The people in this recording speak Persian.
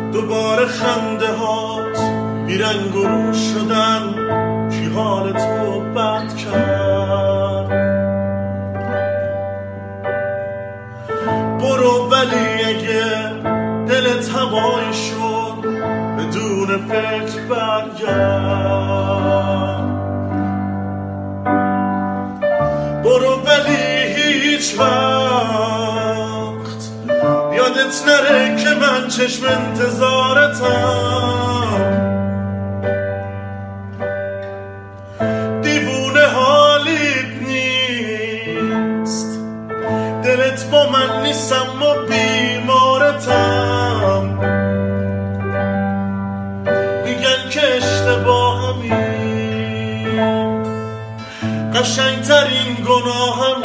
دوباره خنده هات بیرنگ و رو شدن، کی حال تو بد کرد. برو ولی اگه دلت هوای شد بدون فکر برگرد. برو ولی هیچ وقت یادت نره که من چشم انتظارتم. دیوونه حالیت نیست، دلت با من نیستم و بیمارتم. میگن که اشتباهمی، قشنگترین گناهم